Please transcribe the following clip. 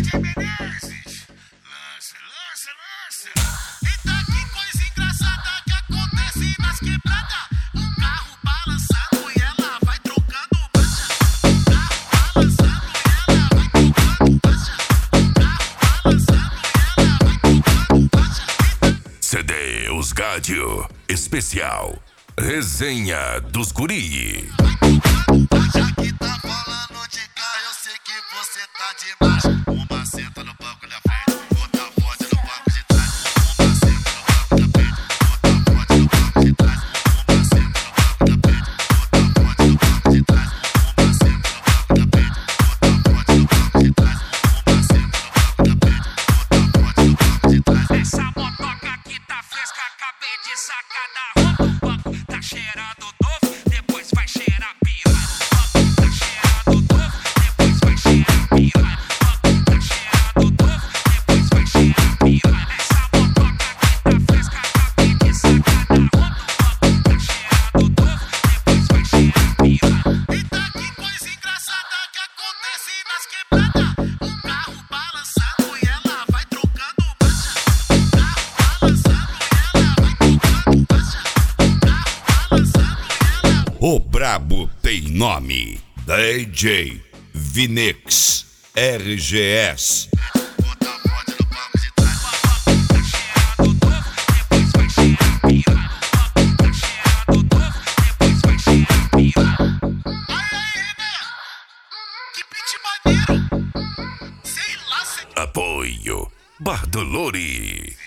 DJ Menezes. Lança, lança, lança. Eita, que coisa engraçada que acontece nas quebradas. Um carro balançando e ela vai trocando marcha. Um carro balançando e ela vai trocando marcha. Um carro balançando e ela vai trocando marcha. CD Os Gádio Especial Resenha dos Guri. Já que tá falando de carro, eu sei que você tá demais. Uma senta no banco da frente, outra pode no banco de trás. Uma senta no banco da frente, outra pode no banco de trás. Uma senta no banco da frente, outra pode no banco de trás. Uma senta no banco da frente, outra pode no banco de trás. Uma senta no banco da frente, outra pode no banco de trás. Essa motoca aqui tá fresca, acabei de sacar da roupa. O banco tá cheirando novo, depois vai cheirar piranha. O banco tá cheirando novo, depois vai cheirar piranha. O banco tá cheirando novo, depois vai cheirar piranha. Essa motoca aqui tá fresca, acabei de sacar da roupa. O banco tá cheirando novo, depois vai cheirar piranha. Eita, que coisa engraçada que acontece nas quebradas. Um carro balançando e ela vai trocando marcha. Um carro balançando e ela vai trocando marcha. Um carro balançando e ela. O brabo tem nome. DJ Vinix RGS. Outra pode no banco de trás. O banco tá cheirando novo, depois vai cheirar piranha. O banco tá cheirando novo, depois vai cheirar piranha. Aí, né? Que beat maneiro. Sei lá, sei. Apoio Bardolori.